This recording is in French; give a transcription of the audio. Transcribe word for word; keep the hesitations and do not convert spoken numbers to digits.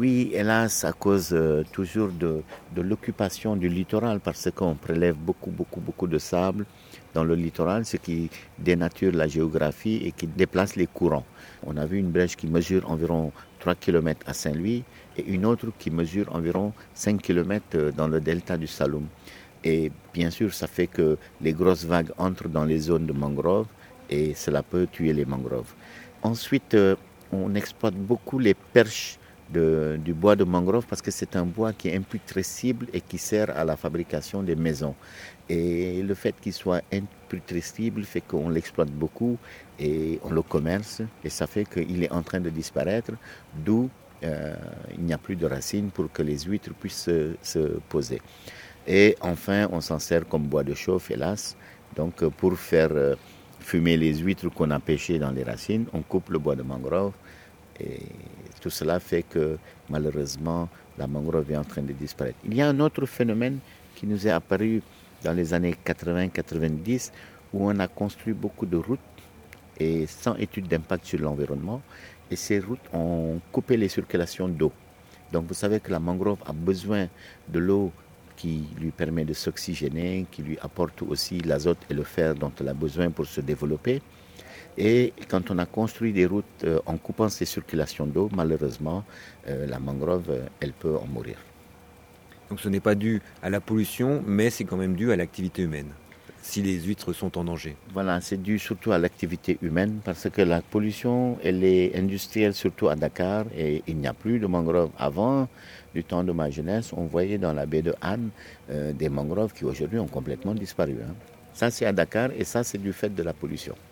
Oui, hélas, à cause euh, toujours de, de l'occupation du littoral, parce qu'on prélève beaucoup, beaucoup, beaucoup de sable dans le littoral, ce qui dénature la géographie et qui déplace les courants. On a vu une brèche qui mesure environ trois kilomètres à Saint-Louis et une autre qui mesure environ cinq kilomètres dans le delta du Saloum. Et bien sûr, ça fait que les grosses vagues entrent dans les zones de mangroves et cela peut tuer les mangroves. Ensuite, euh, on exploite beaucoup les perches de, du bois de mangrove parce que c'est un bois qui est imputrescible et qui sert à la fabrication des maisons. Et le fait qu'il soit imputrescible fait qu'on l'exploite beaucoup et on le commerce et ça fait qu'il est en train de disparaître, d'où euh, il n'y a plus de racines pour que les huîtres puissent se, se poser. Et enfin, on s'en sert comme bois de chauffe, hélas. Donc pour faire euh, fumer les huîtres qu'on a pêchées dans les racines, on coupe le bois de mangrove. Et tout cela fait que malheureusement, la mangrove est en train de disparaître. Il y a un autre phénomène qui nous est apparu dans les années quatre-vingts quatre-vingt-dix où on a construit beaucoup de routes et sans étude d'impact sur l'environnement. Et ces routes ont coupé les circulations d'eau. Donc vous savez que la mangrove a besoin de l'eau qui lui permet de s'oxygéner, qui lui apporte aussi l'azote et le fer dont elle a besoin pour se développer. Et quand on a construit des routes euh, en coupant ces circulations d'eau, malheureusement, euh, la mangrove, euh, elle peut en mourir. Donc ce n'est pas dû à la pollution, mais c'est quand même dû à l'activité humaine, si les huîtres sont en danger. Voilà, c'est dû surtout à l'activité humaine, parce que la pollution, elle est industrielle, surtout à Dakar, et il n'y a plus de mangroves. Avant, du temps de ma jeunesse, on voyait dans la baie de Han euh, des mangroves qui aujourd'hui ont complètement disparu. Hein. Ça, c'est à Dakar, et ça, c'est du fait de la pollution.